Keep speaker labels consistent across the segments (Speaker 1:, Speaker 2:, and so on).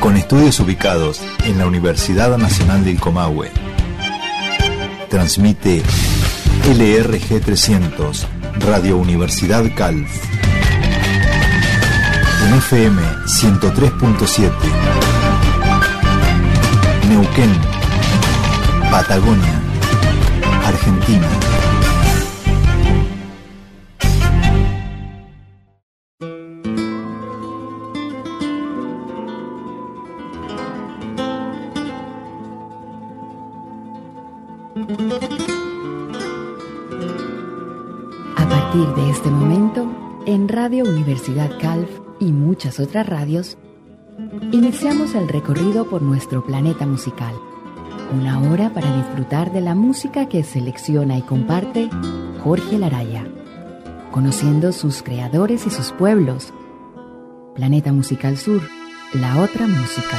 Speaker 1: Con estudios ubicados en la Universidad Nacional del Comahue. Transmite LRG 300, Radio Universidad Calv. En FM 103.7. Neuquén, Patagonia, Argentina.
Speaker 2: A partir de este momento, en Radio Universidad Calv y muchas otras radios, iniciamos el recorrido por nuestro planeta musical. Una hora para disfrutar de la música que selecciona y comparte Jorge Laraya, conociendo sus creadores y sus pueblos. Planeta Musical Sur, la otra música.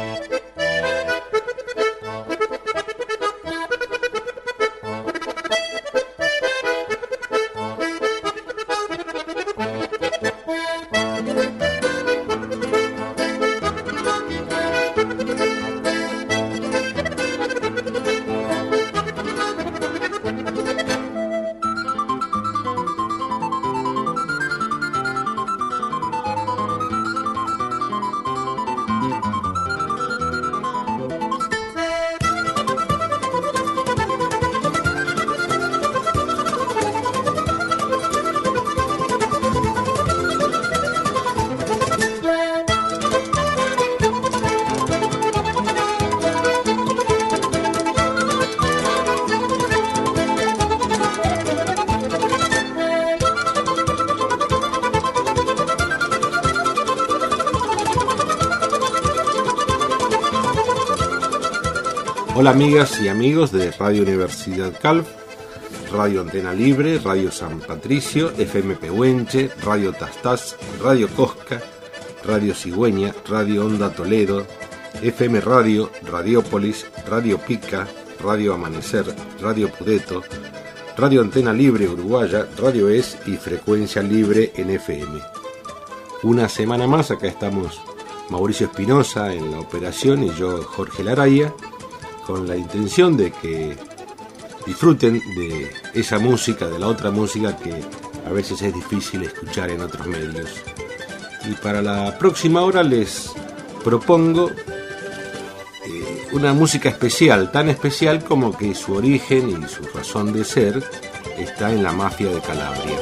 Speaker 3: Hola amigas y amigos de Radio Universidad Calv, Radio Antena Libre, Radio San Patricio, FM Pehuenche, Radio Tastás, Radio Cosca, Radio Cigüeña, Radio Onda Toledo, FM Radio, Radiópolis, Radio Pica, Radio Amanecer, Radio Pudeto, Radio Antena Libre Uruguaya, Radio ES y Frecuencia Libre en FM. Una semana más, acá estamos Mauricio Espinosa en la operación y yo, Jorge Laraya, con la intención de que disfruten de esa música, de la otra música que a veces es difícil escuchar en otros medios. Y para la próxima hora les propongo una música especial, tan especial como que su origen y su razón de ser está en la mafia de Calabria.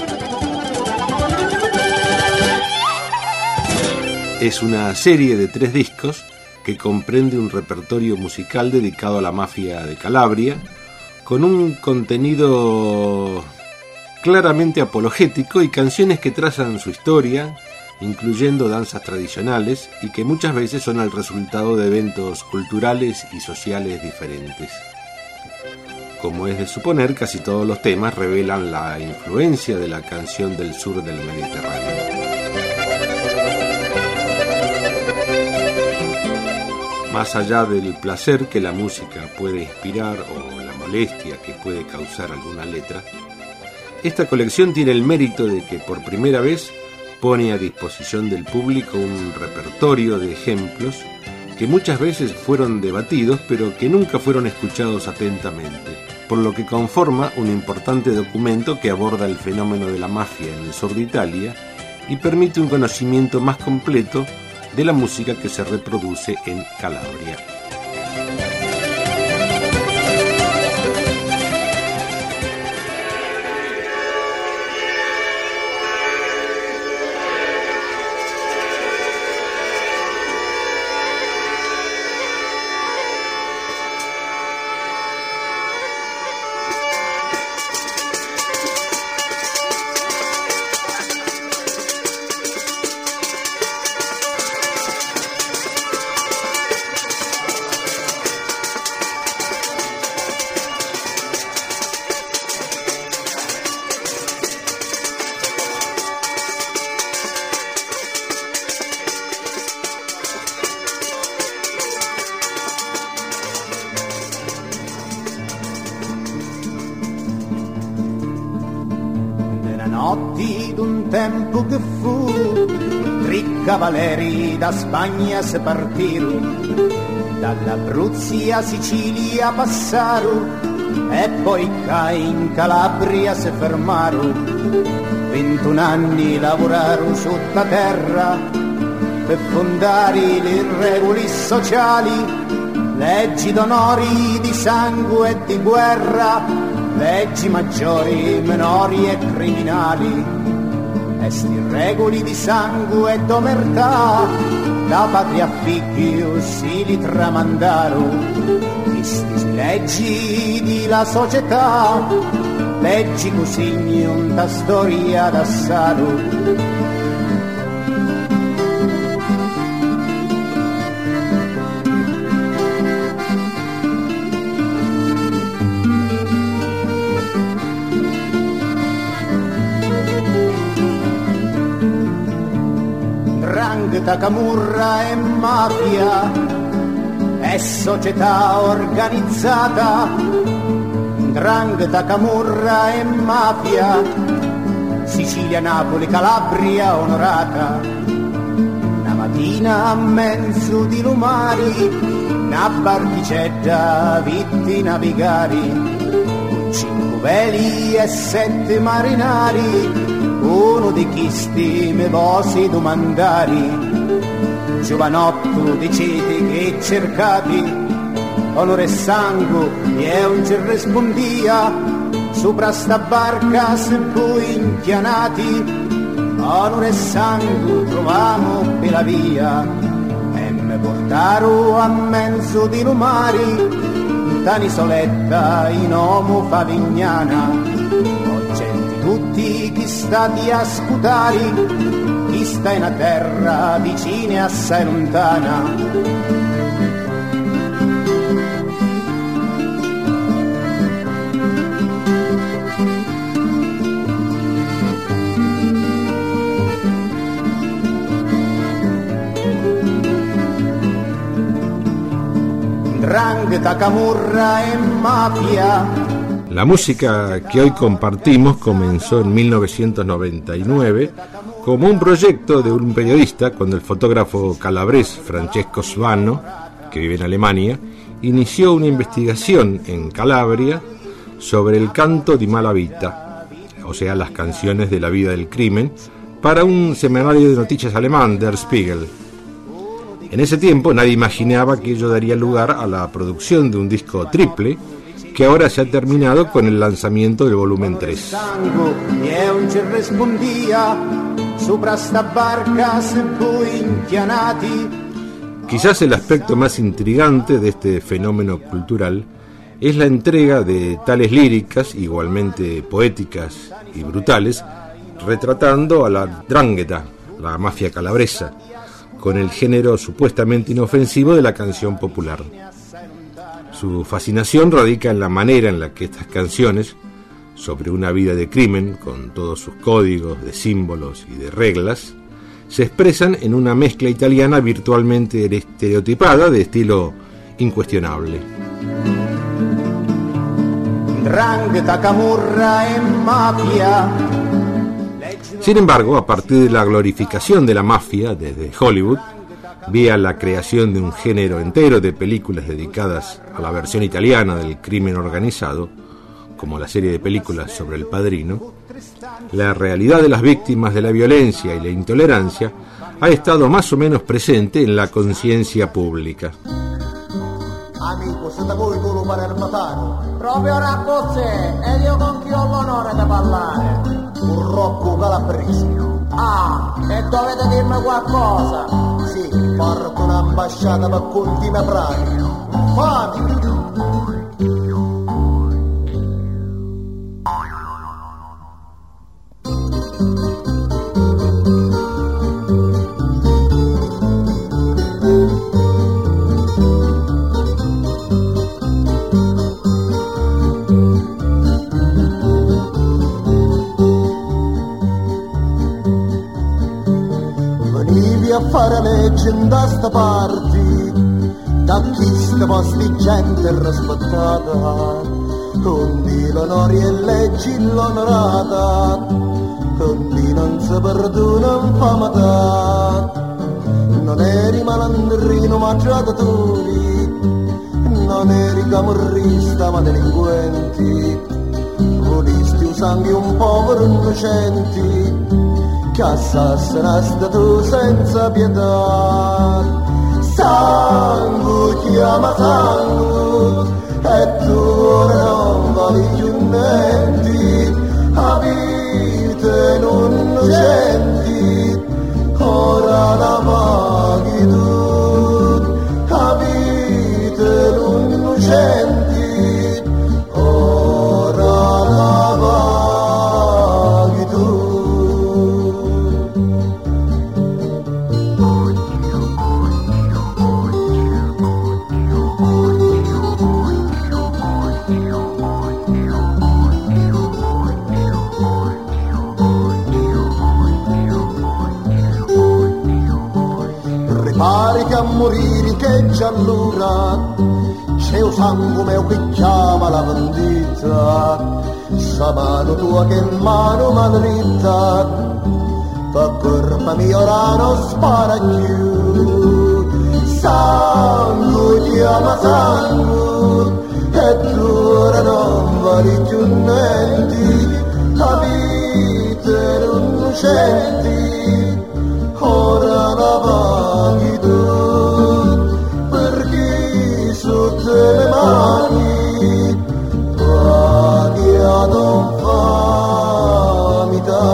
Speaker 3: Es una serie de 3 discos que comprende un repertorio musical dedicado a la mafia de Calabria, con un contenido claramente apologético y canciones que trazan su historia, incluyendo danzas tradicionales y que muchas veces son el resultado de eventos culturales y sociales diferentes. Como es de suponer, casi todos los temas revelan la influencia de la canción del sur del Mediterráneo. Más allá del placer que la música puede inspirar o la molestia que puede causar alguna letra, esta colección tiene el mérito de que por primera vez pone a disposición del público un repertorio de ejemplos que muchas veces fueron debatidos pero que nunca fueron escuchados atentamente, por lo que conforma un importante documento que aborda el fenómeno de la mafia en el sur de Italia y permite un conocimiento más completo de la música que se reproduce en Calabria.
Speaker 4: notti d'un tempo che fu, cavalieri da Spagna se partiru, dall'Abruzzi a Sicilia passaru, e poi in Calabria se fermaru. 21 anni lavoraru sotto terra per fondare le regole sociali, leggi d'onori, di sangue e di guerra, leggi maggiori, minori e criminali. E sti regoli di sangue e d'omertà da patria figli si li tramandaru. Sti leggi di la società, leggi così unta storia d'assaru. Camurra e mafia è società organizzata, 'ndrangheta, camurra e mafia, Sicilia, Napoli, Calabria onorata. Una mattina a mezzo di lumari, una barchicetta vitti navigari, 5 veli e 7 marinari, uno di chisti me vosi domandari. Giovanotto dicete che cercati, onore e sangue e un ci rispondia, sopra sta barca sempre inchianati, onore e sangue trovamo per la via, e me portaro a mezzo di lumari, tanisoletta in Omo Favignana. Ho gente tutti chi stati a scutari, chi sta in a terra vicina e assai lontana. Ndrangheta, camurra e mafia.
Speaker 3: La música que hoy compartimos comenzó en 1999 como un proyecto de un periodista cuando el fotógrafo calabrés Francesco Svano, que vive en Alemania, inició una investigación en Calabria sobre el canto di malavita, o sea, las canciones de la vida del crimen, para un semanario de noticias alemán, Der Spiegel. En ese tiempo nadie imaginaba que ello daría lugar a la producción de un disco triple, que ahora se ha terminado con el lanzamiento del volumen 3. Quizás el aspecto más intrigante de este fenómeno cultural es la entrega de tales líricas, igualmente poéticas y brutales, retratando a la 'ndrangheta, la mafia calabresa, con el género supuestamente inofensivo de la canción popular. Su fascinación radica en la manera en la que estas canciones, sobre una vida de crimen, con todos sus códigos de símbolos y de reglas, se expresan en una mezcla italiana virtualmente estereotipada de estilo incuestionable.
Speaker 4: Ndrangheta, camurra e mafia.
Speaker 3: Sin embargo, a partir de la glorificación de la mafia desde Hollywood, vía la creación de un género entero de películas dedicadas a la versión italiana del crimen organizado, como la serie de películas sobre El Padrino, la realidad de las víctimas de la violencia y la intolerancia ha estado más o menos presente en la conciencia pública.
Speaker 4: Amico, siete voi tu lo palermatano? Proprio Rabbozze, ed io con chi ho l'onore di parlare? Un Rocco Calabrese. Ah, e dovete dirmi qualcosa? Sì, porto un'ambasciata per conti me prati. Fammi! A fare legge da sta parte, da chi sta posti gente rispettata, con di l'onore e leggi l'onorata, con di non si perdona infamata. non eri malandrino ma traditori, non eri camorrista ma delinquenti, volisti usando un povero innocenti che assassinaste tu senza pietà. Sangue chiama sangue e tu ora non vali più niente, a vita non innocenti ora la paghi tu, a vita non innocenti ora la paghi tu. Pare che a morire che già allora c'è un sangue mio che chiama la vendita, sa mano tua che mano madritta, per colpa mia ora non spara più. Sangue chiama sangue e tu ora non vali più niente, la vita non senti ora la paghi tu, perché sotto le mani paghi ad infamità,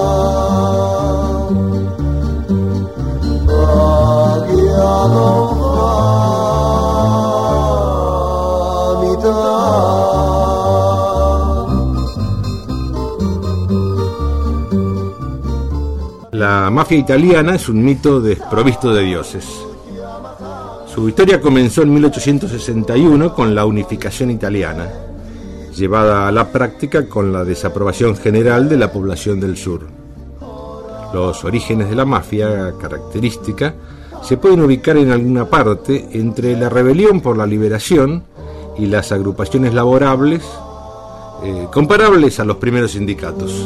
Speaker 4: paghi ad infamità.
Speaker 3: La mafia italiana es un mito desprovisto de dioses. Su historia comenzó en 1861 con la unificación italiana, llevada a la práctica con la desaprobación general de la población del sur. Los orígenes de la mafia característica se pueden ubicar en alguna parte entre la rebelión por la liberación y las agrupaciones laborables comparables a los primeros sindicatos.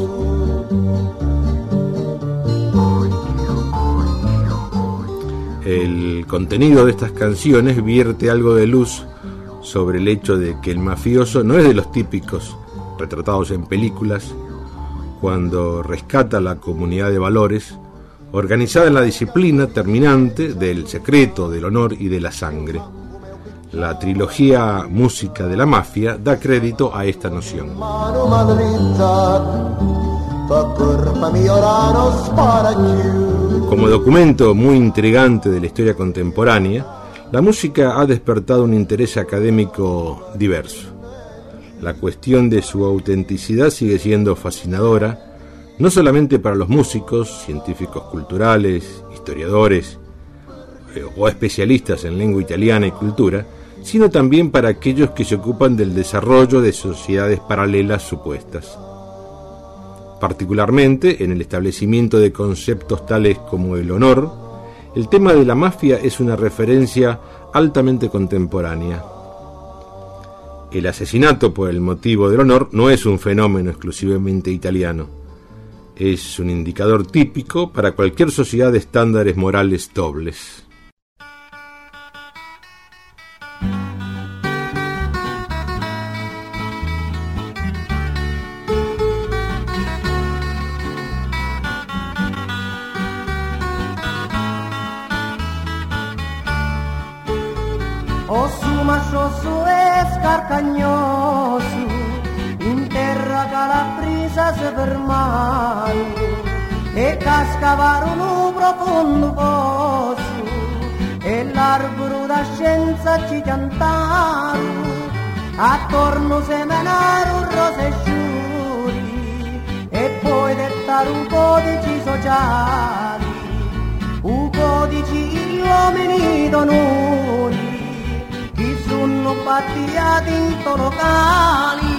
Speaker 3: El contenido de estas canciones vierte algo de luz sobre el hecho de que el mafioso no es de los típicos retratados en películas, cuando rescata la comunidad de valores organizada en la disciplina terminante del secreto, del honor y de la sangre. La trilogía Música de la Mafia da crédito a esta noción. Como documento muy intrigante de la historia contemporánea, la música ha despertado un interés académico diverso. La cuestión de su autenticidad sigue siendo fascinadora, no solamente para los músicos, científicos culturales, historiadores o especialistas en lengua italiana y cultura, sino también para aquellos que se ocupan del desarrollo de sociedades paralelas supuestas. Particularmente en el establecimiento de conceptos tales como el honor, el tema de la mafia es una referencia altamente contemporánea. El asesinato por el motivo del honor no es un fenómeno exclusivamente italiano. Es un indicador típico para cualquier sociedad de estándares morales dobles.
Speaker 5: Massoso e scarcagnoso, in terra calabresa si fermano e cascavarono profondo posto e l'arboro da scienza ci piantarono, attorno semenarono rose sciuri e poi dettarono codici sociali, un codice gli uomini d'onore che sono battiati in locali.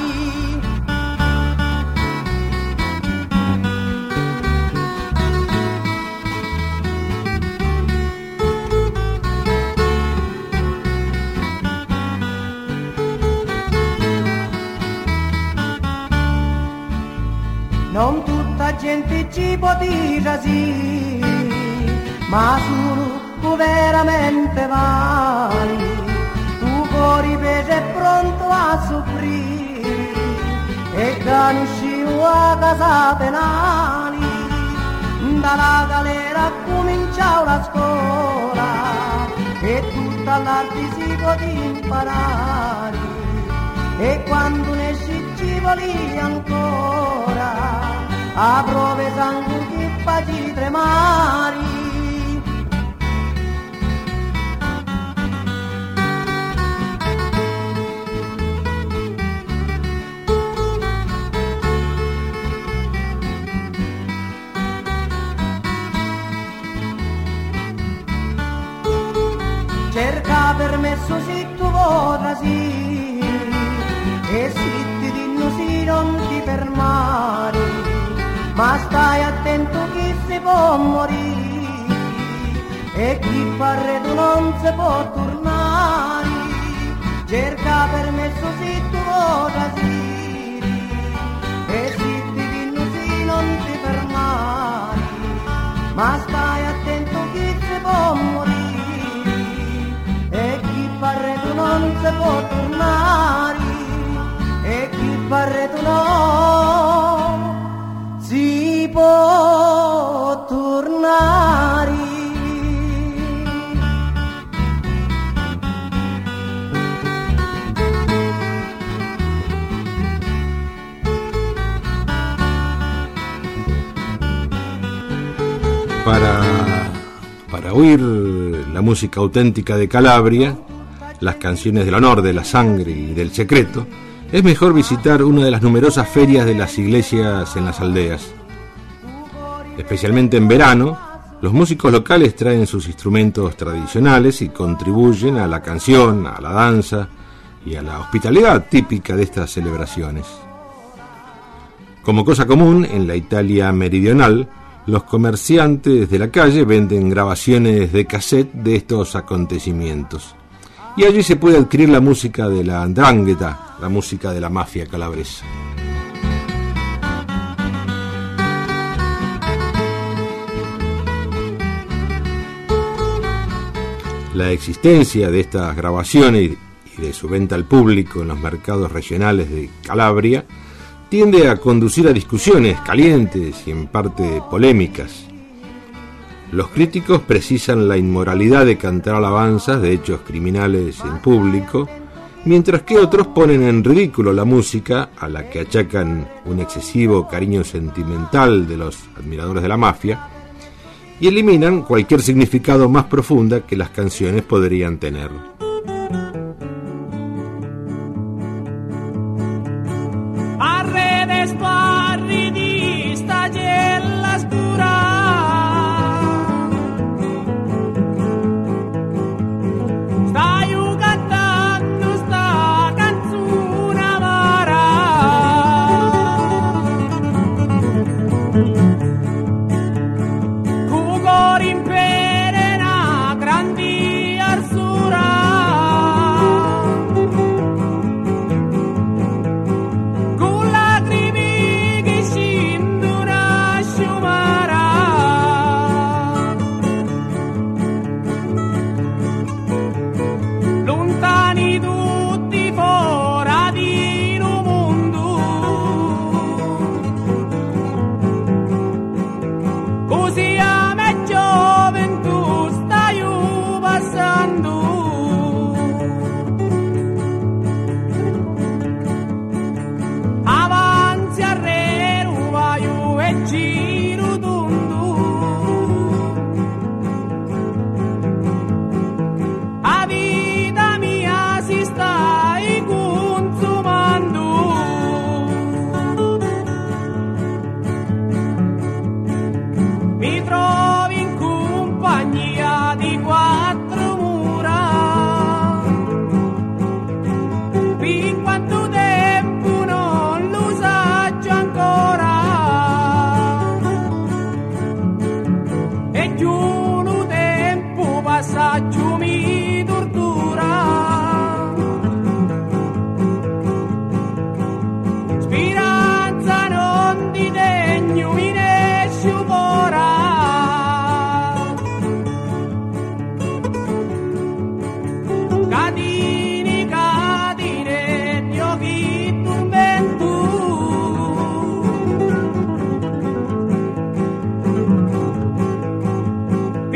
Speaker 5: Non tutta gente ci può dire sì, ma sono tu veramente vali, tu cuore pese è pronto a soffrire, e che uscivo a casa penali, dalla galera cominciavo la scuola, e tutta l'arte si poteva imparare, e quando ne scivoli ancora, a prove sangue che faci tremare. Cerca permesso se tu vorrasi, e se ti dicono sì non ti fermare, ma stai attento chi si può morire, e chi fa arredo non si può tornare. Cerca permesso se tu vorrasi, e se ti dicono sì non ti fermare, ma stai attento chi si può morire, e chi fa arredo non si può tornare, e chi fa arredo non si può tornare.
Speaker 3: Para oír la música auténtica de Calabria, las canciones del honor, de la sangre y del secreto, es mejor visitar una de las numerosas ferias de las iglesias en las aldeas. Especialmente en verano, los músicos locales traen sus instrumentos tradicionales y contribuyen a la canción, a la danza y a la hospitalidad típica de estas celebraciones. Como cosa común, en la Italia meridional, los comerciantes de la calle venden grabaciones de cassette de estos acontecimientos. Y allí se puede adquirir la música de la 'ndrangheta, la música de la mafia calabresa. La existencia de estas grabaciones y de su venta al público en los mercados regionales de Calabria tiende a conducir a discusiones calientes y en parte polémicas. Los críticos precisan la inmoralidad de cantar alabanzas de hechos criminales en público, mientras que otros ponen en ridículo la música, a la que achacan un excesivo cariño sentimental de los admiradores de la mafia, y eliminan cualquier significado más profunda que las canciones podrían tener.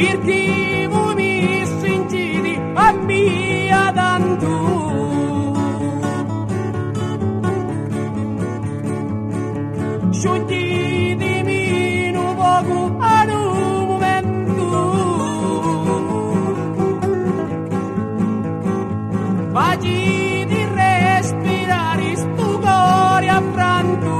Speaker 6: perché mi sentiti a via tanto. Sciogtitemi un poco ad un momento, faciti respirare sto cuore affranto.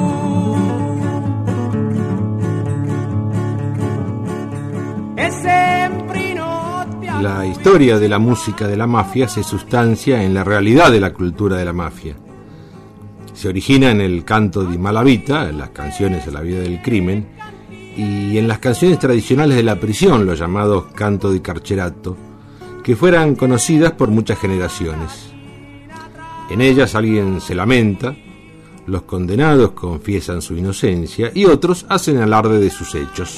Speaker 6: E sempre notte.
Speaker 3: La historia de la música de la mafia se sustancia en la realidad de la cultura de la mafia. Se origina en el canto di Malavita, en las canciones a la vida del crimen, y en las canciones tradicionales de la prisión, los llamados canto di carcerato, que fueran conocidas por muchas generaciones. En ellas alguien se lamenta, los condenados confiesan su inocencia y otros hacen alarde de sus hechos.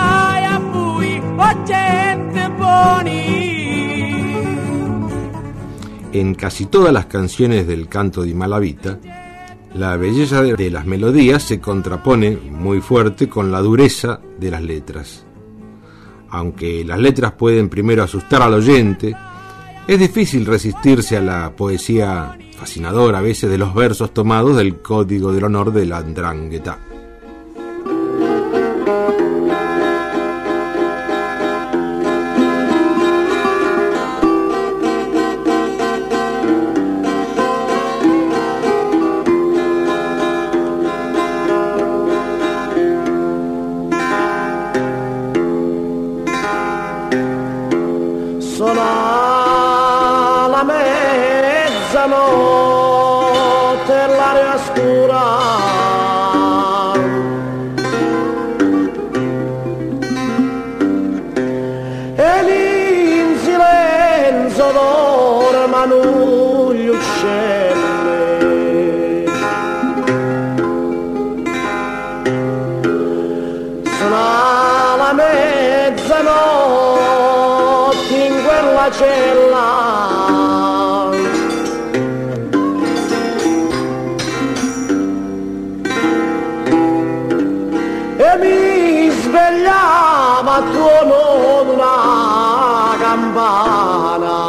Speaker 3: En casi todas las canciones del canto di Malavita, la belleza de las melodías se contrapone muy fuerte con la dureza de las letras. Aunque las letras pueden primero asustar al oyente, es difícil resistirse a la poesía fascinadora a veces de los versos tomados del Código del Honor de la 'Ndrangheta.
Speaker 4: Mezzanotte l'aria scura e lì in silenzio dormano gli uccelli. Suona la mezzanotte in quella cella e mi svegliava a tuono d'una campana.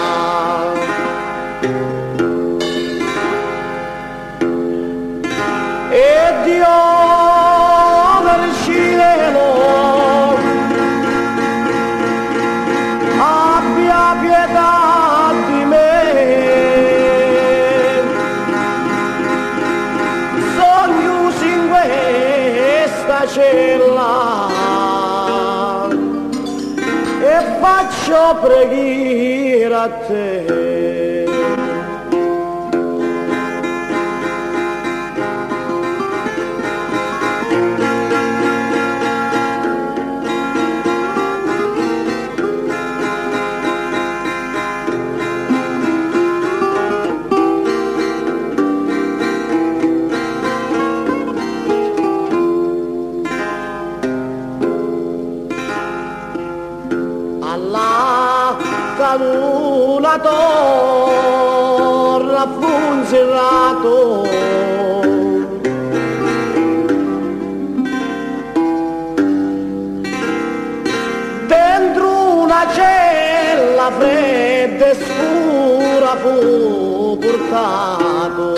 Speaker 4: E Dio del cielo abbia pietà di me. Sogno in questa cella e faccio preghiera a te. Una torre a Funzerato dentro una cella fredda e scura fu portato.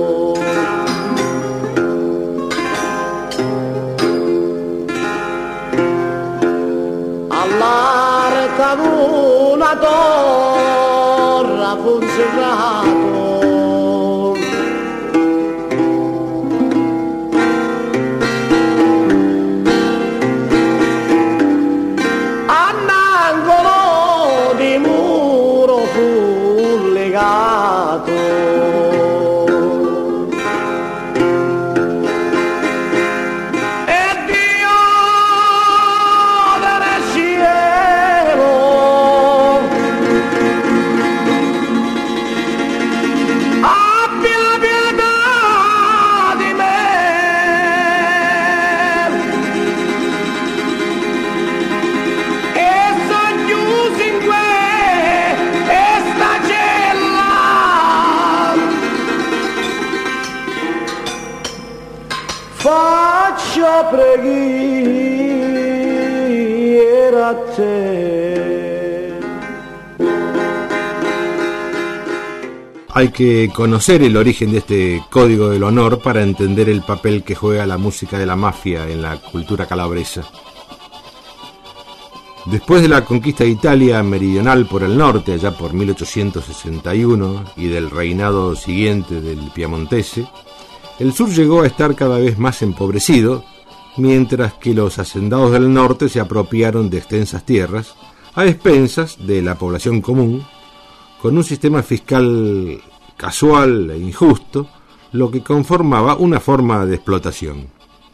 Speaker 4: All'arca una torre a Funzerato all'angolo di muro fu legato. Faccio preghiera grazie.
Speaker 3: Hay que conocer el origen de este código del honor para entender el papel que juega la música de la mafia en la cultura calabresa. Después de la conquista de Italia meridional por el norte, allá por 1861, y del reinado siguiente del Piamontese, el sur llegó a estar cada vez más empobrecido, mientras que los hacendados del norte se apropiaron de extensas tierras, a expensas de la población común, con un sistema fiscal casual e injusto, lo que conformaba una forma de explotación.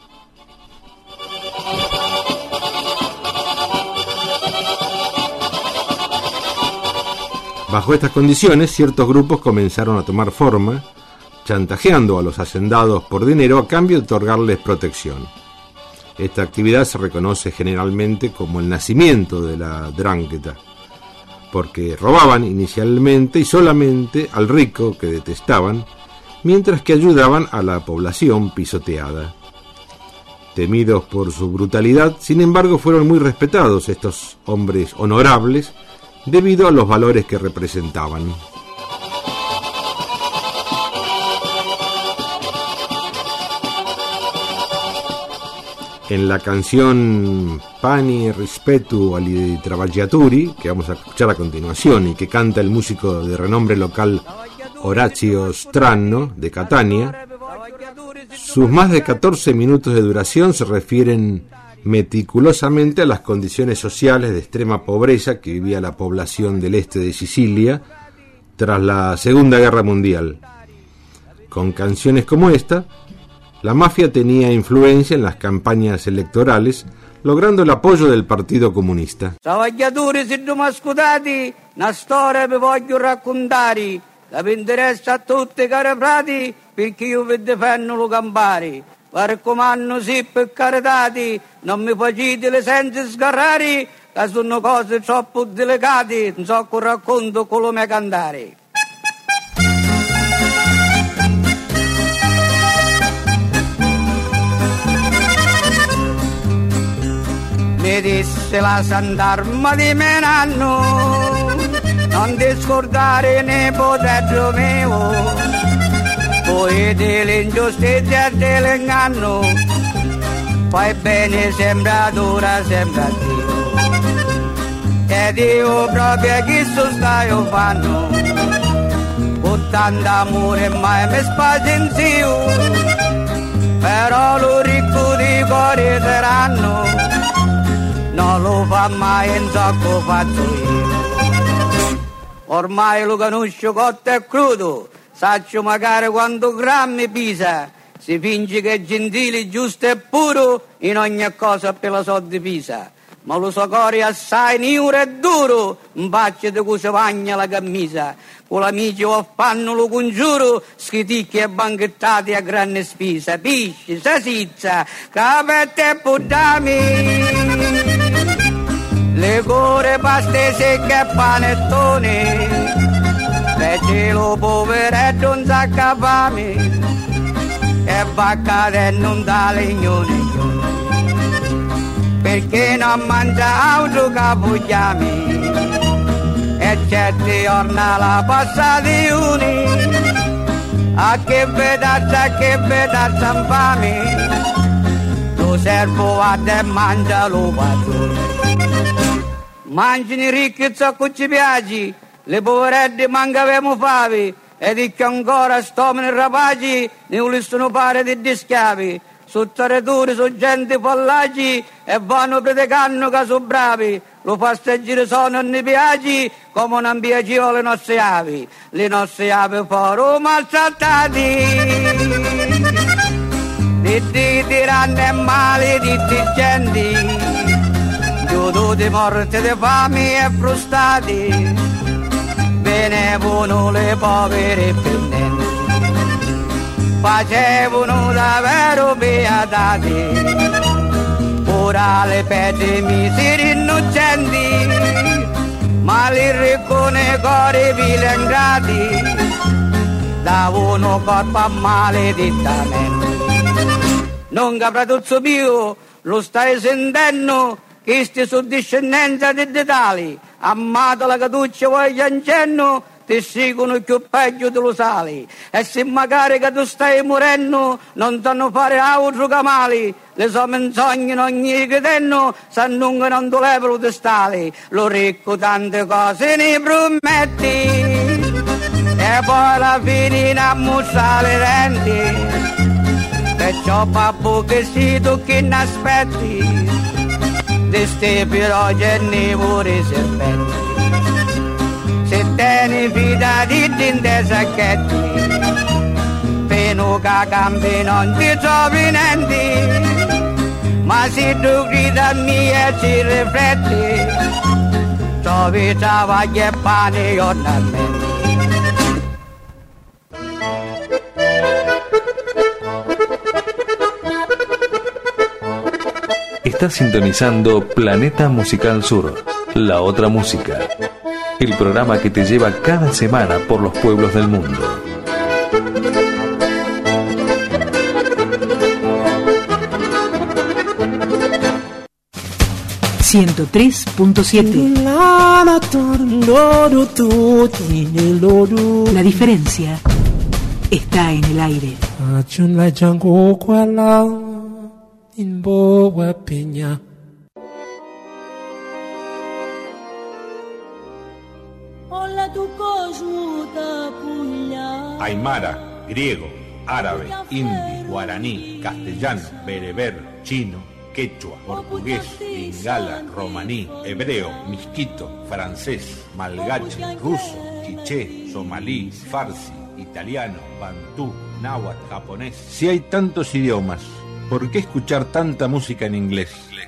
Speaker 3: Bajo estas condiciones, ciertos grupos comenzaron a tomar forma, chantajeando a los hacendados por dinero a cambio de otorgarles protección. Esta actividad se reconoce generalmente como el nacimiento de la drangheta, porque robaban inicialmente y solamente al rico que detestaban, mientras que ayudaban a la población pisoteada. Temidos por su brutalidad, sin embargo, fueron muy respetados estos hombres honorables debido a los valores que representaban. En la canción Pani Rispetu agli Travagliatori, que vamos a escuchar a continuación y que canta el músico de renombre local Orazio Stranno de Catania, sus más de 14 minutos de duración se refieren meticulosamente a las condiciones sociales de extrema pobreza que vivía la población del este de Sicilia tras la Segunda Guerra Mundial. Con canciones como esta, la mafia tenía influencia en las campañas electorales, logrando el apoyo del Partito Comunista.
Speaker 6: Travagliatori siamo scudati, una storia vi voglio raccontare, la vi interessa a tutti cari frati, perché io vi difendo lo campari. Vi raccomando sì per caritati, non mi facete le senza sgarrare, che sono cose troppo delicate, non so che racconto con lo mio cantare. Mi disse la Sant'Arma di Menanno, non ti scordare nipote mio, poi dell'ingiustizia e dell'inganno, fai bene sempre ora, sempre a Dio. E Dio proprio chi stai fanno, con tanto amore mai mi spazio, però lo ricco di cuore saranno, non lo fa mai in sacco faccio io. Ormai lo conosco cotto e crudo, saccio magari quanto grammi pisa, si finge che è gentile, giusto e puro, in ogni cosa per la soldi pisa. Ma lo so cuore assai niuro e duro, un bacio di cui si bagna la camisa, con l'amici o fanno lo congiuro, schiticchi e banchettati a grande spesa, pisci, salsiccia, capette e puttami. Le core, paste secche e panettone, fece lo poveretto un sacco a fame, e vacca e non dà legnone, perché non mangia altro capogliami, e certi orna la passazione, a che vedazza infame, lo servo a te mangia lo padrone. Mangiano i ricchi e ciò che ci piace, le poverette mancavamo fave, e di che ancora stomani rapaci ne volessero fare di schiavi. Su territori, su gente fallaci, e vanno predicando che sono bravi, lo passeggeri sono e ne piaci, come non piacevano le nostre avi furono maltrattati, di tiranni e maledetti genti, di morte, di fame e frustati, venevano le povere pennenti, facevano davvero beatati, ora le pette miseri innocenti, ma li riccone cuore vile ingrati, davano corpo a maledettamente. Non capra tutto più, lo stai sentendo, Questi sono discendenza di tali, amato la catuccia voglio incenno, ti seguono più peggio te lo sali. E se magari che tu stai morendo, non sanno fare altro che mali, le sue menzogne ogni che tenno, sanno che non ti levano di stali. Lo ricco tante cose ne prometti, e poi alla fine non mostra le denti. Perciò babbo che si tu che ne aspetti, di ste piroge ne pure serpenti. Se tieni fida di dinte sacchetti, fino che cambi non ti trovi niente. Ma se tu grida a me e ci rifletti, trovi travaglio e pane giornalmente.
Speaker 1: Estás sintonizando Planeta Musical Sur, la otra música. El programa que te lleva cada semana por los pueblos del mundo.
Speaker 7: .7 La diferencia está en el aire.
Speaker 3: Aymara, griego, árabe, hindi, guaraní, castellano, bereber, chino, quechua, portugués, lingala, romaní, hebreo, misquito, francés, malgache, ruso, quiché, somalí, farsi, italiano, bantú, náhuatl, japonés. Si hay tantos idiomas, ¿por qué escuchar tanta música en inglés?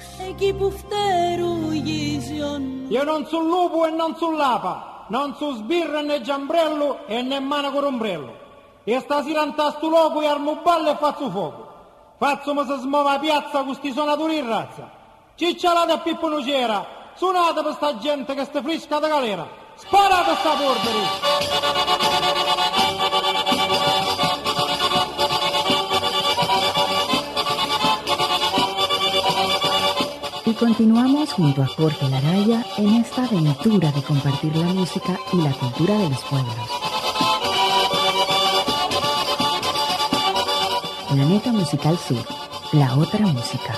Speaker 8: Io non sono lupo e non sono lapa, non sono sbirra né giambrello e nemmeno corombrello. E stasera antasto loco e armo ballo e faccio fuoco. Faccio ma si smuove a piazza con sti suonatori in razza. Ciccialate a Pippo Nucera, suonate per sta gente che sta fresca da galera. Sparate sta polvere!
Speaker 2: Y continuamos junto a Jorge Laraya en esta aventura de compartir la música y la cultura de los pueblos. Planeta Musical Sur, la otra música.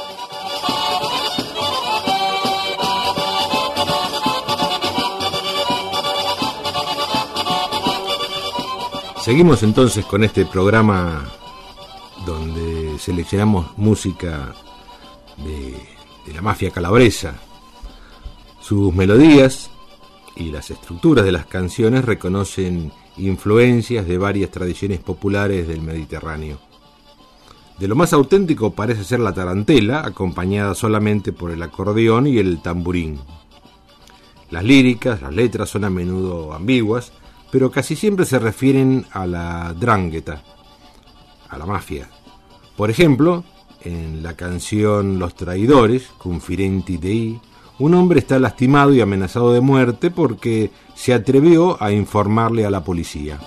Speaker 3: Seguimos entonces con este programa donde seleccionamos música de la mafia calabresa. Sus melodías y las estructuras de las canciones reconocen influencias de varias tradiciones populares del Mediterráneo. De lo más auténtico parece ser la tarantela, acompañada solamente por el acordeón y el tamburín. Las líricas, las letras son a menudo ambiguas, pero casi siempre se refieren a la 'ndrangheta, a la mafia. Por ejemplo, en la canción Los Traidores, Confidenti Dei, un hombre está lastimado y amenazado de muerte porque se atrevió a informarle a la policía.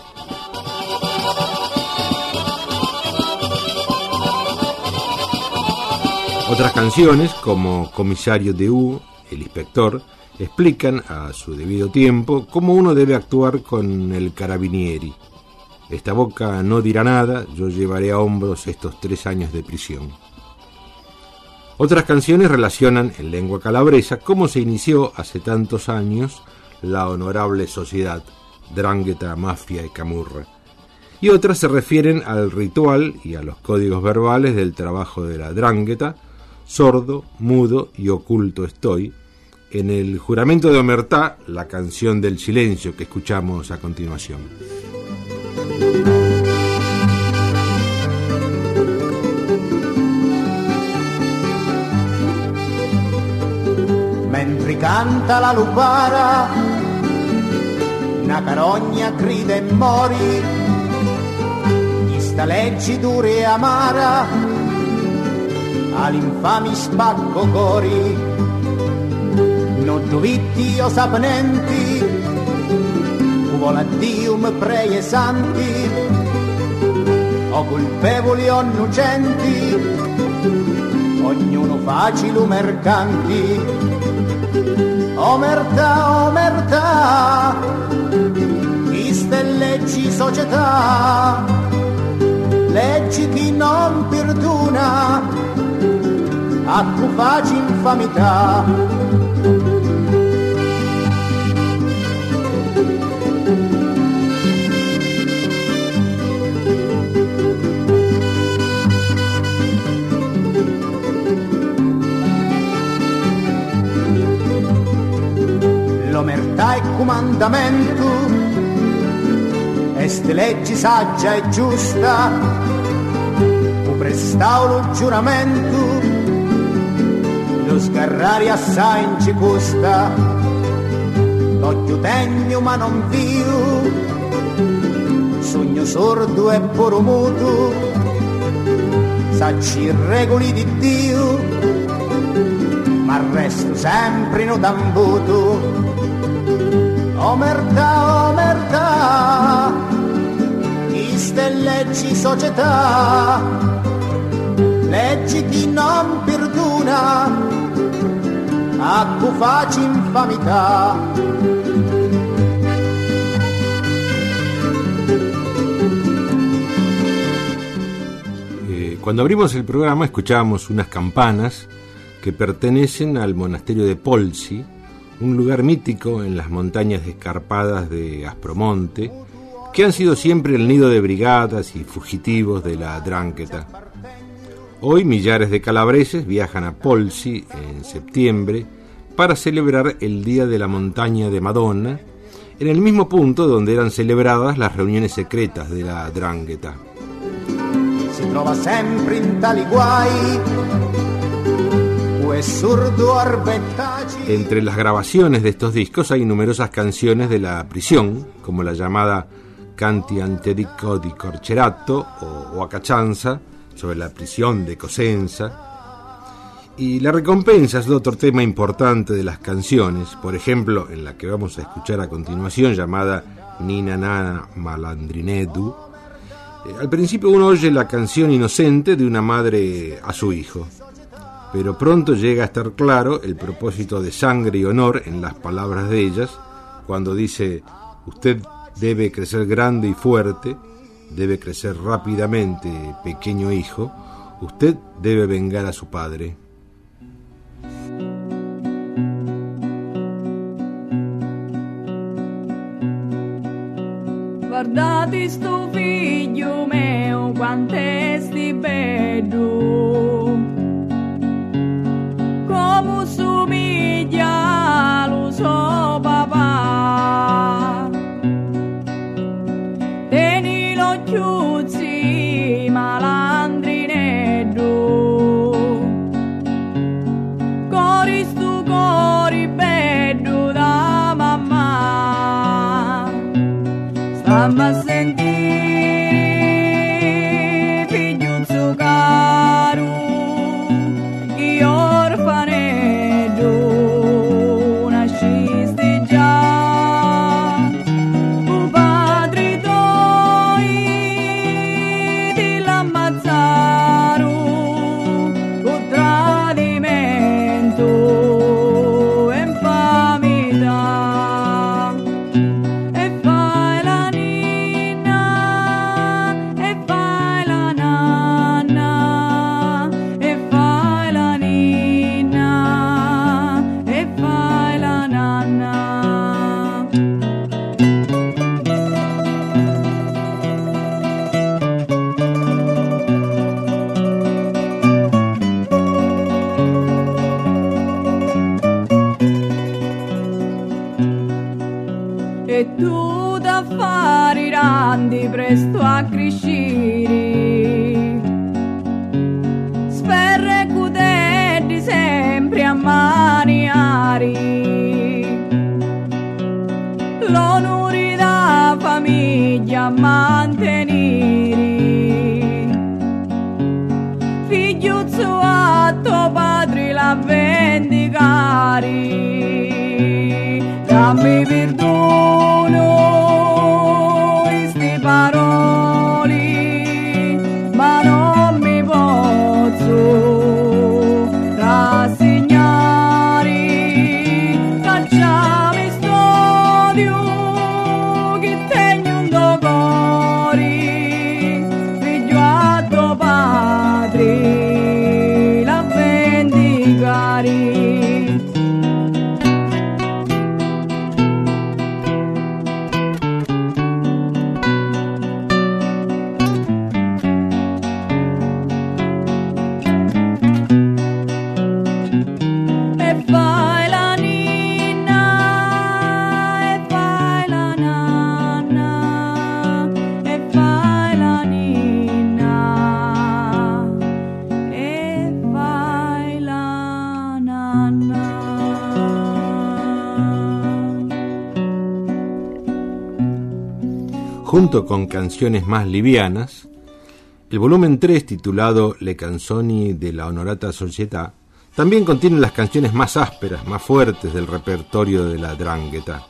Speaker 3: Otras canciones, como Comisario Deu, El Inspector, explican a su debido tiempo cómo uno debe actuar con el carabinieri. Esta boca no dirá nada, yo llevaré a hombros estos 3 años de prisión. Otras canciones relacionan en lengua calabresa cómo se inició hace tantos años la honorable sociedad, 'ndrangheta, mafia y camurra. Y otras se refieren al ritual y a los códigos verbales del trabajo de la 'ndrangheta, sordo, mudo y oculto estoy, en el juramento de Omertá, la canción del silencio que escuchamos a continuación.
Speaker 4: Mentre canta la lupara, una carogna grida e mori, chi sta leggi dura e amara, all'infami spacco cori, non dovitti o sapnenti, vuole a Dio mi prei santi, o colpevoli o innocenti, ognuno facile mercanti. Omertà, omertà, queste leggi società, leggi chi non perdona, a cui facci infamità. L'omertà è comandamento, e ste leggi saggia e giusta, u prestau lo giuramento, lo sgarrare assai in ci costa, l'occhio tegno ma non viu, sogno sordo e puro muto, sacci regoli di Dio, ma resto sempre in tambuto. Omertà, omertà, queste leggi società, leggi chi non perdona, a cui facci infamità.
Speaker 3: Cuando abrimos el programa escuchábamos unas campanas que pertenecen al monasterio de Polsi, un lugar mítico en las montañas escarpadas de Aspromonte, que han sido siempre el nido de brigadas y fugitivos de la Drangheta. Hoy millares de calabreses viajan a Polsi en septiembre para celebrar el Día de la Montaña de Madonna, en el mismo punto donde eran celebradas las reuniones secretas de la Drangheta.
Speaker 4: Si trova sempre in tali guai,
Speaker 3: Entre las grabaciones de estos discos hay numerosas canciones de la prisión, como la llamada Canti Anterico di Corcerato o Acachanza, sobre la prisión de Cosenza. Y la recompensa es otro tema importante de las canciones, por ejemplo, en la que vamos a escuchar a continuación, llamada Nina Nana Malandrinedu. Al principio uno oye la canción inocente de una madre a su hijo, pero pronto llega a estar claro el propósito de sangre y honor en las palabras de ellas, cuando dice: usted debe crecer grande y fuerte, debe crecer rápidamente, pequeño hijo, usted debe vengar a su padre.
Speaker 9: Guardate sto figlio mio, quant'è sti bello, come somiglia lo so papà, tieni lo chiuzzi malandrineddo, cori stu cori bello da mamma, stamma a sentire figliuzzo caro, chi orfanello nascisti già, u padri tuoi ti l'ammazzarono con tradimento e infamità, e fai la ninna, e fai la nanna, e fai la ninna, e fai la nanna. E tu da fare grandi presto a crescere, sperre cudetti sempre a maniari, l'onore da famiglia a mantenere, figliuzzo a tuo padre la vendicare, dammi perdono queste parole, ma non mi posso
Speaker 3: junto con canciones más livianas, el volumen 3, titulado Le canzoni della onorata società, también contiene las canciones más ásperas, más fuertes del repertorio de la 'ndrangheta.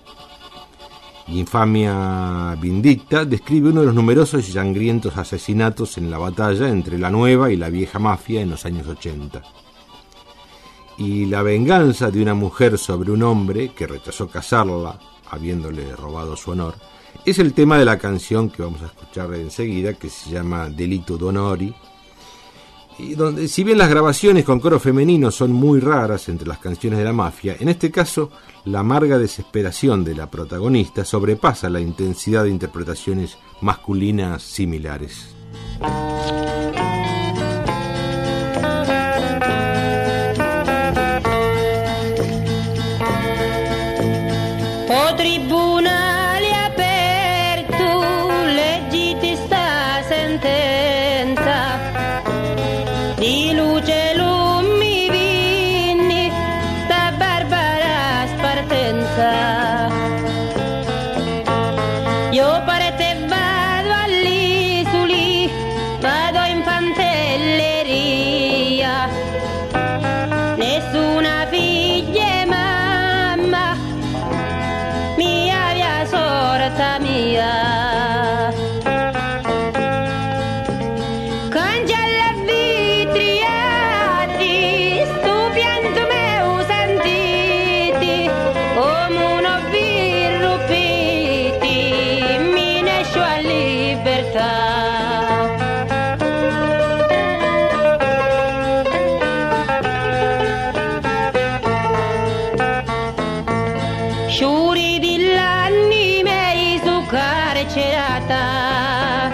Speaker 3: Infamia Vindicta describe uno de los numerosos y sangrientos asesinatos en la batalla entre la nueva y la vieja mafia en los años 80. Y la venganza de una mujer sobre un hombre que rechazó casarla, habiéndole robado su honor, es el tema de la canción que vamos a escuchar enseguida, que se llama Delitto d'Onori, y donde, si bien las grabaciones con coro femenino son muy raras entre las canciones de la mafia, en este caso la amarga desesperación de la protagonista sobrepasa la intensidad de interpretaciones masculinas similares.
Speaker 10: O tribunale aperto, leggiti sta sentenza, di luce mi vinni sta barbara spartenza. Io parte vado all'isuli, vado in pantelleria, nessuna figlia e mamma, mia via sorta mia. Sciuri dill'anni mei su carcerata,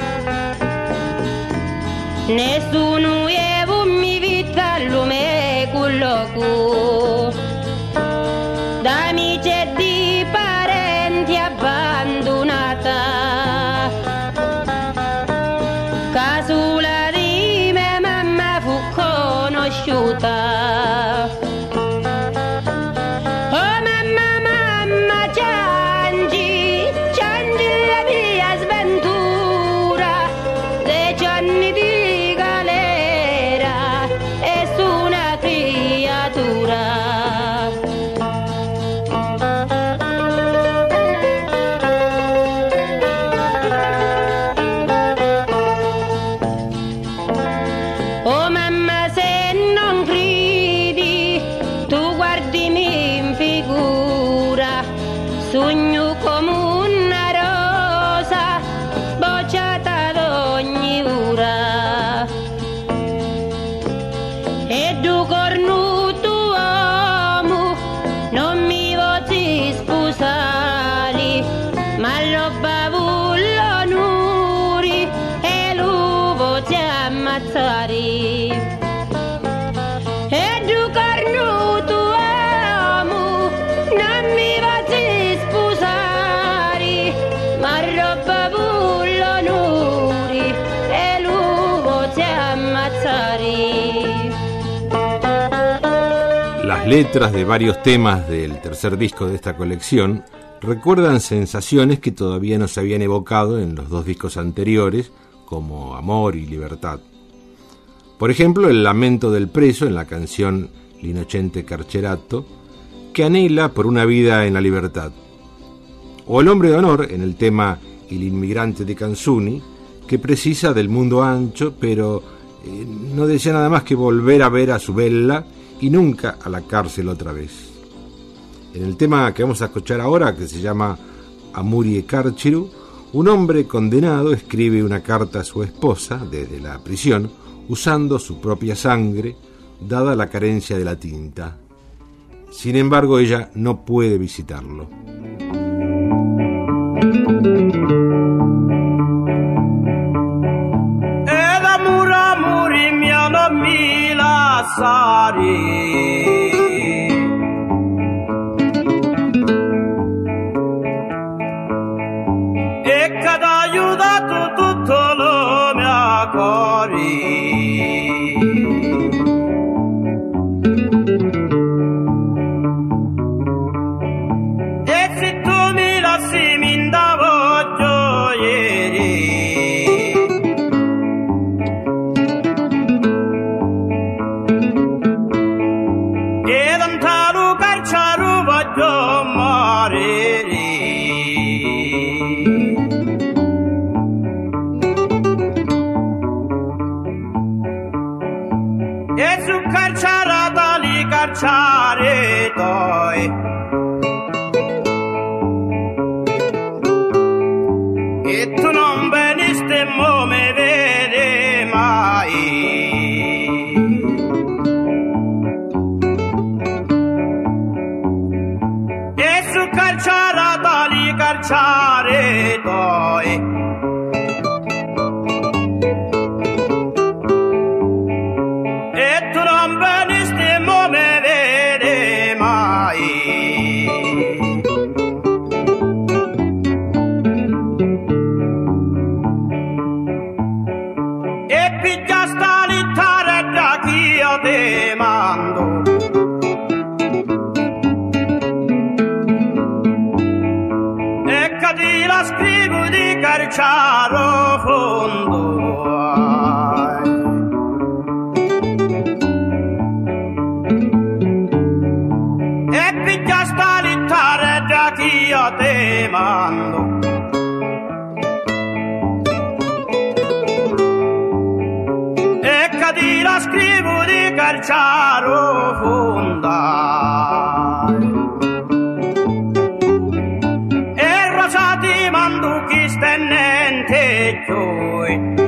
Speaker 10: nessuno evo mi vita lume cullocu, da amici e di parenti abbandonata, casula di me mamma fu conosciuta. Sogno come una rosa bocciata ad ogni ora, e du cornuto uomo non mi voti sposare, ma lo bavullo nuri e lo voti ammazzare.
Speaker 3: Las letras de varios temas del tercer disco de esta colección recuerdan sensaciones que todavía no se habían evocado en los dos discos anteriores, como amor y libertad. Por ejemplo, el lamento del preso en la canción L'Innocente Carcerato, que anhela por una vida en la libertad. O el hombre de honor en el tema Il inmigrante di Canzoni, que precisa del mundo ancho, pero no desea nada más que volver a ver a su bella y nunca a la cárcel otra vez. En el tema que vamos a escuchar ahora, que se llama Amuri e Carceru, un hombre condenado escribe una carta a su esposa desde la prisión usando su propia sangre, dada la carencia de la tinta. Sin embargo, ella no puede visitarlo.
Speaker 11: Ed amuri mia non mi lasciare, e che t'ha aiutato tutto lo mio cuore. E se tu mi lasci mi indavo gioia, E tanto carciaro voglio morire. E su carciarata li carciare toi. E tu non veniste mo me vede mai. E su carciarata li carciare toi. Te mando e che la scrivo di carciaro fondo. E piglia sta lettera che io te mando. La scrivo di carciaro fonda e rosa ti mando chi stennente gioi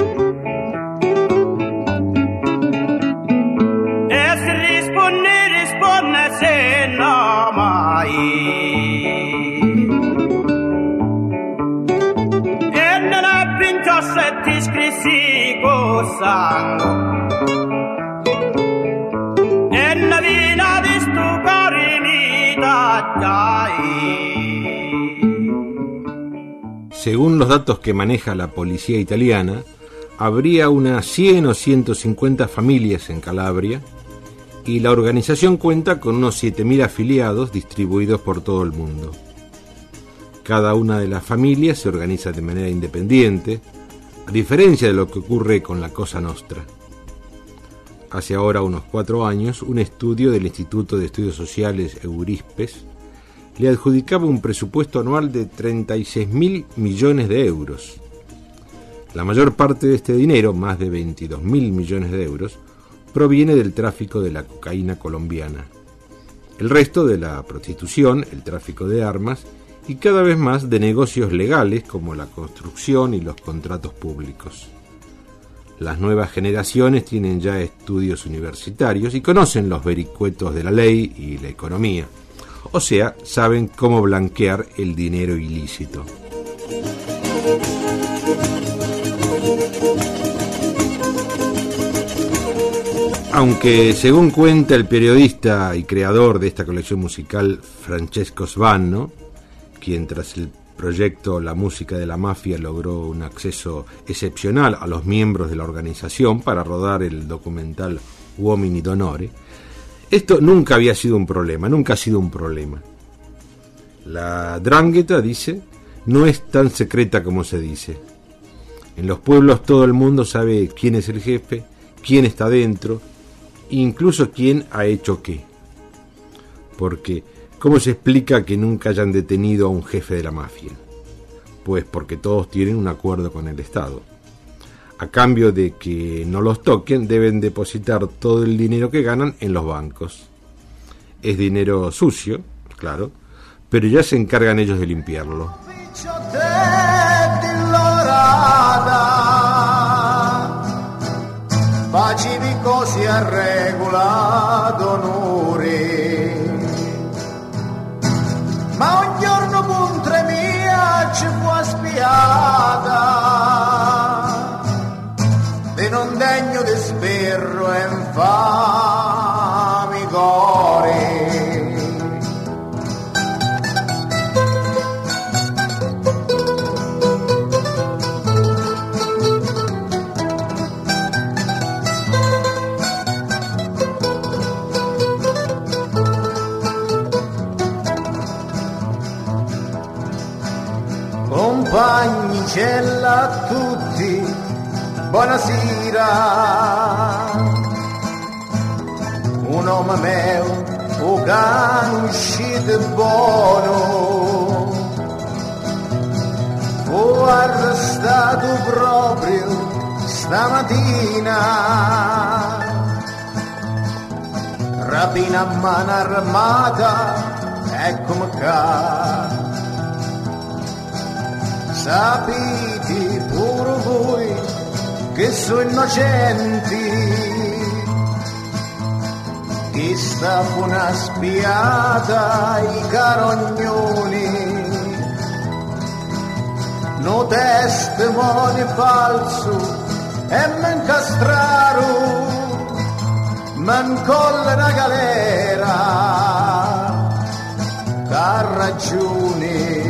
Speaker 11: e se risponde se no mai e non è pinto se ti scrissi con sangue.
Speaker 3: Según los datos que maneja la policía italiana, habría unas 100 o 150 familias en Calabria y la organización cuenta con unos 7.000 afiliados distribuidos por todo el mundo. Cada una de las familias se organiza de manera independiente, a diferencia de lo que ocurre con la Cosa Nostra. Hace ahora unos 4 años, un estudio del Instituto de Estudios Sociales Eurispes le adjudicaba un presupuesto anual de 36.000 millones de euros. La mayor parte de este dinero, más de 22.000 millones de euros, proviene del tráfico de la cocaína colombiana. El resto de la prostitución, el tráfico de armas y cada vez más de negocios legales como la construcción y los contratos públicos. Las nuevas generaciones tienen ya estudios universitarios y conocen los vericuetos de la ley y la economía. O sea, saben cómo blanquear el dinero ilícito. Aunque, según cuenta el periodista y creador de esta colección musical, Francesco Svanno, quien tras el proyecto La Música de la Mafia logró un acceso excepcional a los miembros de la organización para rodar el documental Uomini d'Onore, esto nunca había sido un problema, nunca ha sido un problema. La 'ndrangheta, dice, no es tan secreta como se dice. En los pueblos todo el mundo sabe quién es el jefe, quién está dentro, incluso quién ha hecho qué. Porque, ¿cómo se explica que nunca hayan detenido a un jefe de la mafia? Pues porque todos tienen un acuerdo con el Estado. A cambio de que no los toquen, deben depositar todo el dinero que ganan en los bancos. Es dinero sucio, claro, pero ya se encargan ellos de limpiarlo.
Speaker 4: Facevi cose a regola d'onore, ma un giorno puntre mia ci fu spiata, e non degno di sperro e infami core. compagnicella a tutti, buonasera. Un uomo mio, un cane uscito buono, fu arrestato proprio stamattina, rapina a mano armata, eccomi qua. Sapete pure voi che sono innocenti, che sta fu una spiata ai carognoni, no testimone falso e m'incastraru, m'incolla una galera, c'ha ragione.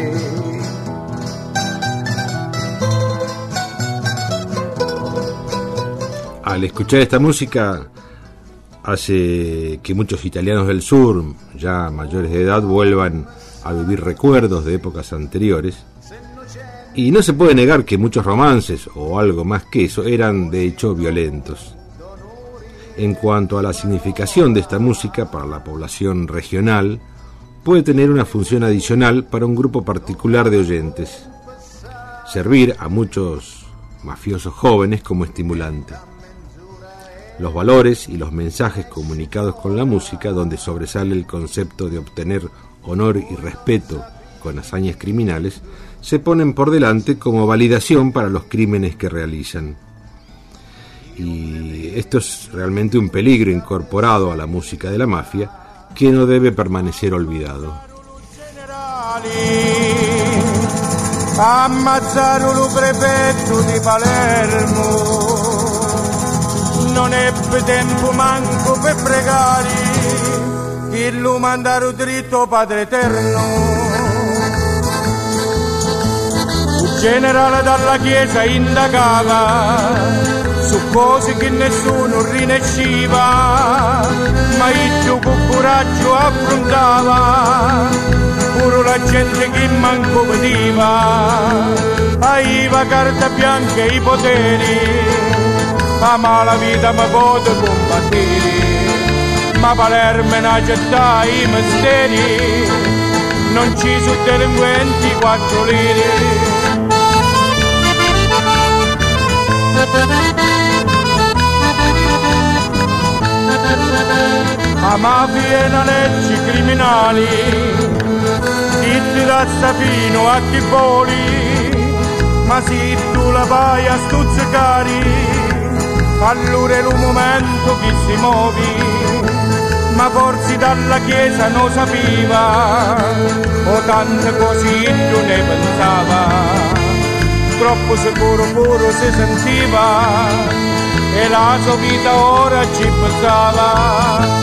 Speaker 3: Al escuchar esta música hace que muchos italianos del sur, ya mayores de edad, vuelvan a vivir recuerdos de épocas anteriores. Y no se puede negar que muchos romances, o algo más que eso, eran de hecho violentos. En cuanto a la significación de esta música para la población regional, puede tener una función adicional para un grupo particular de oyentes: servir a muchos mafiosos jóvenes como estimulante. Los valores y los mensajes comunicados con la música, donde sobresale el concepto de obtener honor y respeto con hazañas criminales, se ponen por delante como validación para los crímenes que realizan. Y esto es realmente un peligro incorporado a la música de la mafia que no debe permanecer olvidado.
Speaker 8: Ammazzarono il prefetto di Palermo, non ebbe tempo manco per pregare, che lo mandarono dritto Padre Eterno. Il generale dalla chiesa indagava su cose che nessuno rinesciva, ma io con coraggio affrontava pure la gente che manco veniva, aveva carta bianca e i poteri, ma la vita mi può combattere, ma Palermo è una città i misteri, non ci sono delinquenti 4 lire. La mafia è una legge criminali, chi ti dà fino a chi voli, ma se tu la vai a stuzzicare, allora è il momento che si muovi, ma forse dalla chiesa non sapeva, o tante cose non ne pensava, troppo sicuro pure si sentiva, e la sua vita ora ci pensava.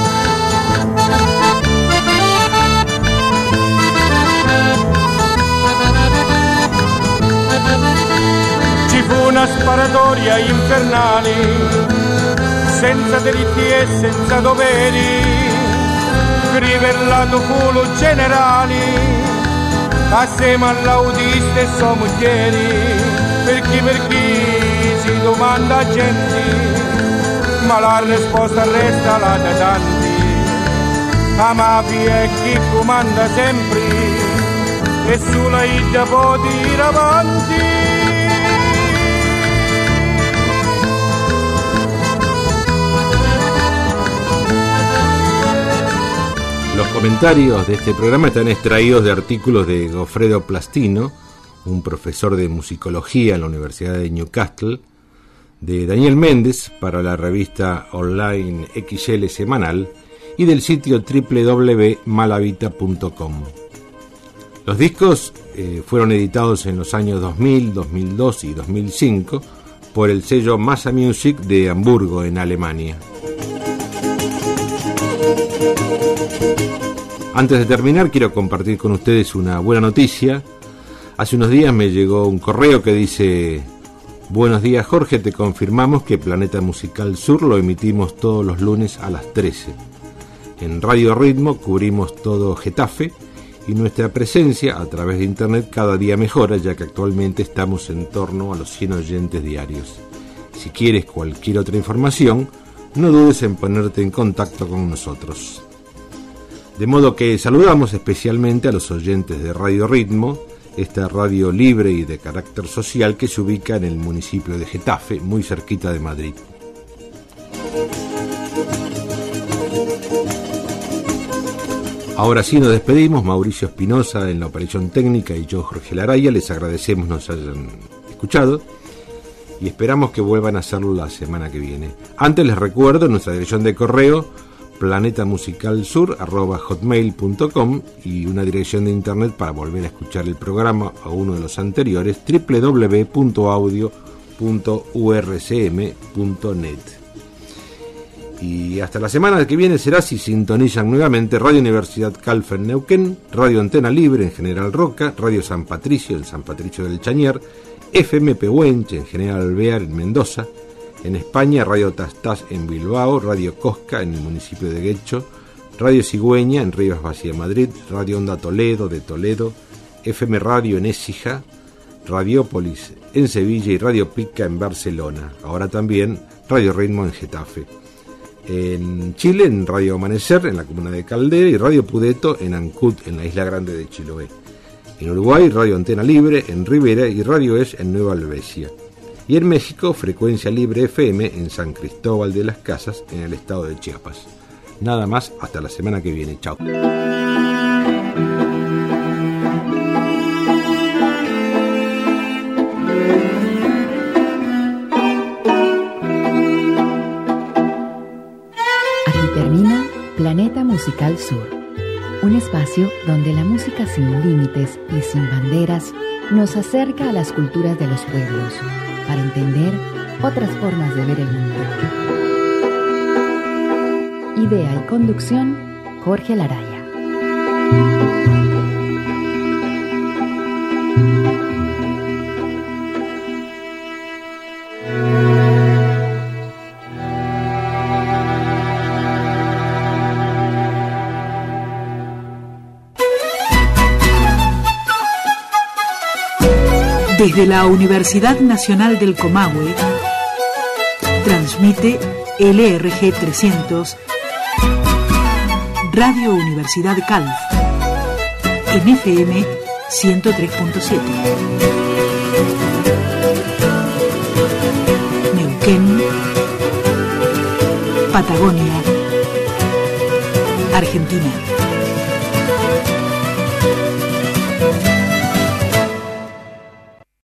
Speaker 8: Ci fu una sparatoria infernale, senza diritti e senza doveri, crivellato fu lo generale, assieme all'autista e sua moglie, per chi si domanda a gente, ma la risposta resta la da tanti, la mafia è chi comanda sempre, e sulla idea può dire avanti.
Speaker 3: Los comentarios de este programa están extraídos de artículos de Goffredo Plastino, un profesor de musicología en la Universidad de Newcastle, de Daniel Méndez para la revista online XL Semanal y del sitio www.malavita.com. Los discos fueron editados en los años 2000, 2002 y 2005 por el sello Massa Music de Hamburgo, en Alemania. Antes de terminar, quiero compartir con ustedes una buena noticia. Hace unos días me llegó un correo que dice: buenos días Jorge, te confirmamos que Planeta Musical Sur lo emitimos todos los lunes a las 13. En Radio Ritmo cubrimos todo Getafe y nuestra presencia a través de internet cada día mejora, ya que actualmente estamos en torno a los 100 oyentes diarios. Si quieres cualquier otra información, no dudes en ponerte en contacto con nosotros. De modo que saludamos especialmente a los oyentes de Radio Ritmo, esta radio libre y de carácter social que se ubica en el municipio de Getafe, muy cerquita de Madrid. Ahora sí nos despedimos. Mauricio Espinosa en la operación técnica y yo, Jorge Laraya, les agradecemos nos hayan escuchado y esperamos que vuelvan a hacerlo la semana que viene. Antes les recuerdo nuestra dirección de correo planetamusicalsur@hotmail.com y una dirección de internet para volver a escuchar el programa o uno de los anteriores, www.audio.urcm.net. Y hasta la semana que viene será si sintonizan nuevamente Radio Universidad Calf en Neuquén, Radio Antena Libre en General Roca, Radio San Patricio en San Patricio del Chañar, FM Pehuenche en General Alvear en Mendoza, en España Radio Tastás en Bilbao, Radio Cosca en el municipio de Guecho, Radio Cigüeña en Rivas Vacia Madrid, Radio Onda Toledo de Toledo, FM Radio en Écija, Radiópolis en Sevilla y Radio Pica en Barcelona. Ahora también Radio Ritmo en Getafe. En Chile, en Radio Amanecer, en la comuna de Caldera, y Radio Pudeto en Ancut, en la isla grande de Chiloé. En Uruguay, Radio Antena Libre en Rivera y Radio Es en Nueva Albesia. Y en México, Frecuencia Libre FM en San Cristóbal de las Casas, en el estado de Chiapas. Nada más, hasta la semana que viene. Chao.
Speaker 2: Aquí termina Planeta Musical Sur, un espacio donde la música sin límites y sin banderas nos acerca a las culturas de los pueblos para entender otras formas de ver el mundo. Idea y conducción, Jorge Laraya.
Speaker 7: Desde la Universidad Nacional del Comahue, transmite LRG 300, Radio Universidad Calf, en FM 103.7. Neuquén, Patagonia, Argentina.